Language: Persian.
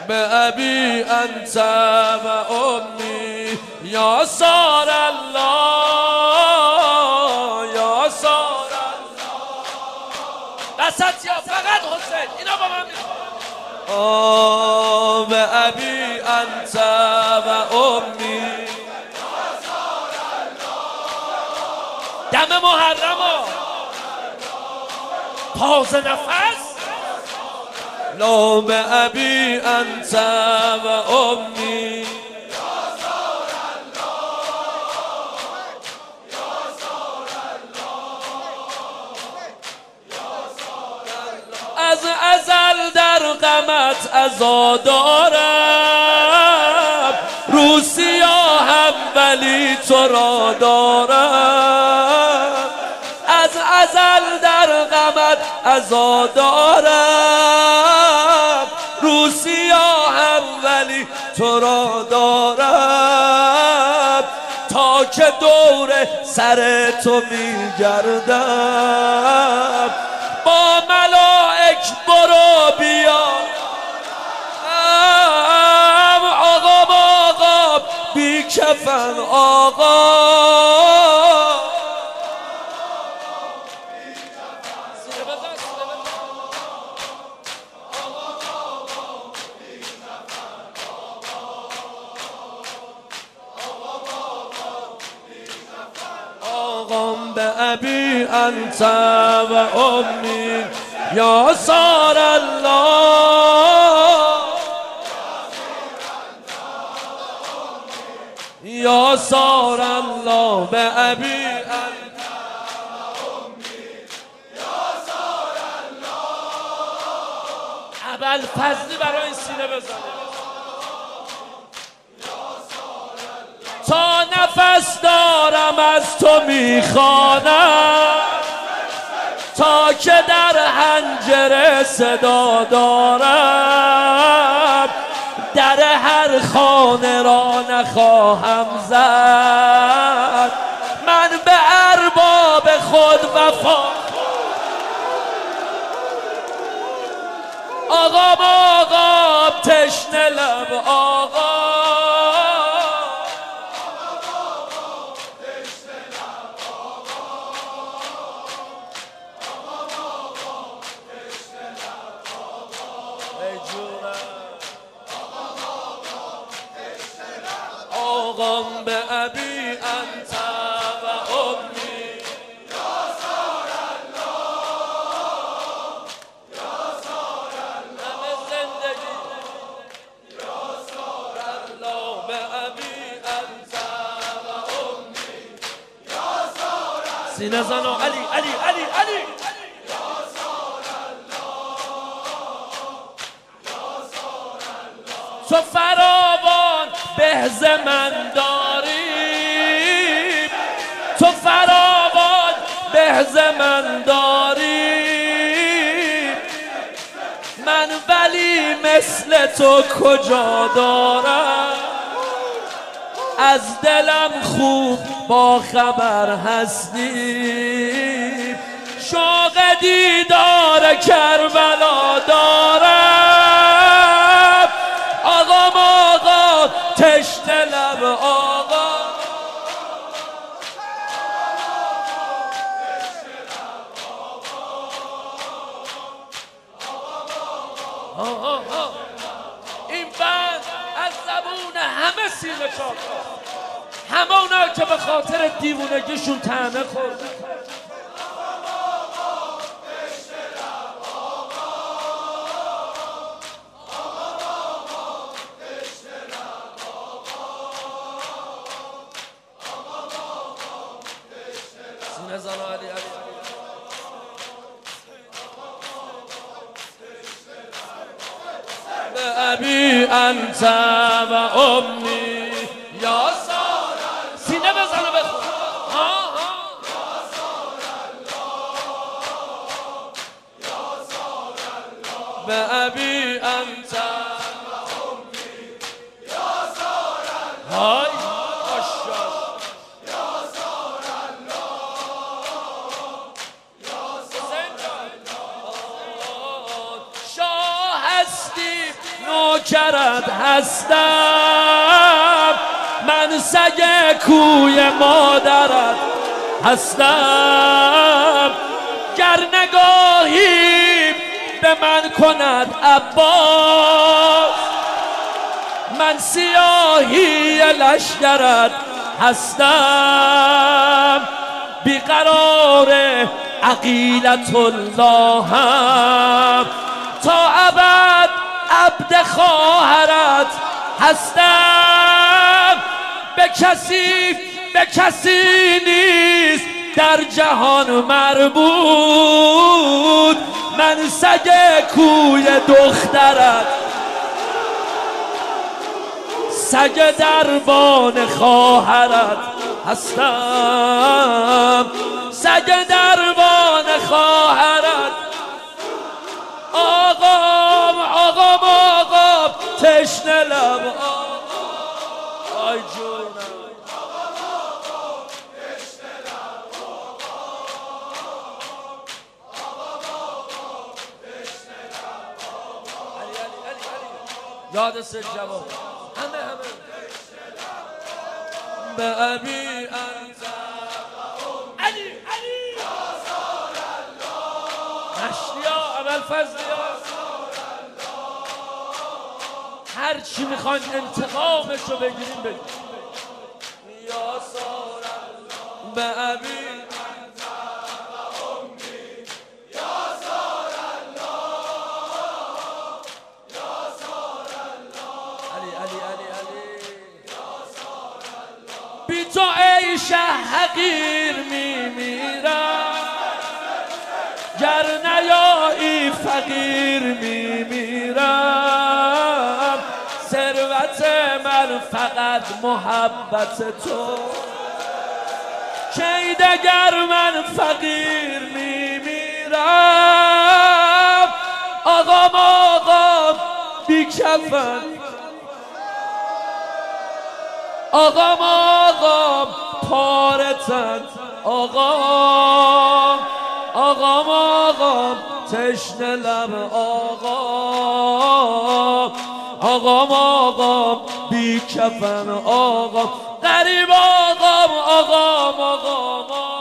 بأبي أنت وأمي يا صار الله يا صار الله. وسط یا فقط حسین اینا با من بأبي أنت وأمي يا صار الله. دم محرمو تازه نفس لا بأبي أنت وأمي يا صار الله يا صار الله يا صار الله. از ازل در غمت عزا دارم رو سیاهم ولی تو را دارم. از ازل در غمت عزا دارم رو سیاهم ولی تو را دارم. تا که دور سر تو میگردم با ملائک برو بیا آقا بی کفن آقا. بأبي أنت وأمي يا صار الله يا صار الله. بأبي أنت وأمي يا صار الله. ابوالفضلی برای این سینه بزنه تا نفس دارم از تو میخوانم تا که در حنجره صدا دارم. در هر خانه را نخواهم زد من به ارباب خود وفا. آقا تشنه لب آقا بأبي أنت وأمي يا صار الله يا صار الله. زندگی يا صار الله. بأبي أنت وأمي يا صار الله. سینه زنو علی علی علی علی يا صار الله يا صار الله. تو فراوان به ز من داری تو فراوان به ز من داری من ولی مثل تو کجا دارم. از دلم خوب با خبر هستی شوق دیدار کربلا دارم. آقا تشنه لب آقا این بند از زبون همه سینه چاک همونا که به خاطر دیوونگیشون طعنه خورد. بأبي أنت وأمي يا صار الله. سینه بزن و بخون يا صار الله يا صار الله. بأبي أنت وأمي يا صار الله يا صار الله يا صار الله. شاه هستی نوکرت هستم، من سگ کوی مادرت هستم. گر نگاهی به من کند عباس، من سیاهی لشکرت هستم. بیقرار عقیلت الله هم، تا ابد عبد خواهرت هستم. به کسی نیست در جهان مربوط، من سگ کوی دخترت، سگ دربان خواهرت هستم. سگ دربان خواهرت. آقام آقام آقام تشنه لب، آی جونم یاد سر جواب همه به ابی انت علی اشیا اول فضلیا، هر چی میخواین انتقامشو بگیریم بگیریم. یا سار به ابی انت و امی، یا سار الله، یا سار الله، علی یا سار الله. بی تو ای شه حقیر میمیرم، گر نیایی فقیر میمیرم. ثروت من فقط محبت تو، کی دگر من فقیر میمیرم. آقام بی کفن، آقام پاره تن، آقام تشنه لب، آقام بی کفن، آقام غریب، آقام